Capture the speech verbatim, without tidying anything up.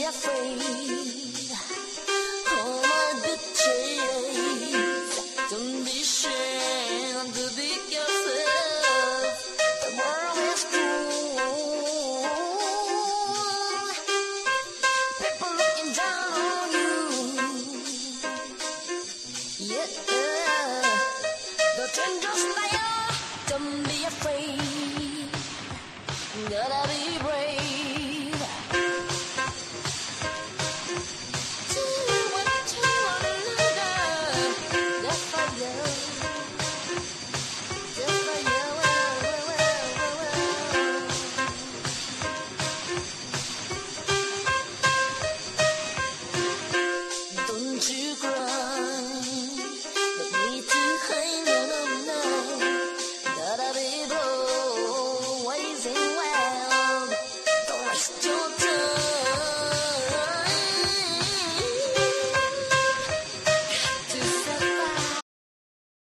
afraid. All my betrayals. Don't be ashamed to be yourself. The world is cruel. People looking down on you. Yeah, the tender slayer. Don't be afraid. Gotta be brave. Do what you wanna do. Just for you. Just for you. Don't you cry. But need to hang on now. Gotta be blue, waiting wild. Don't waste your time.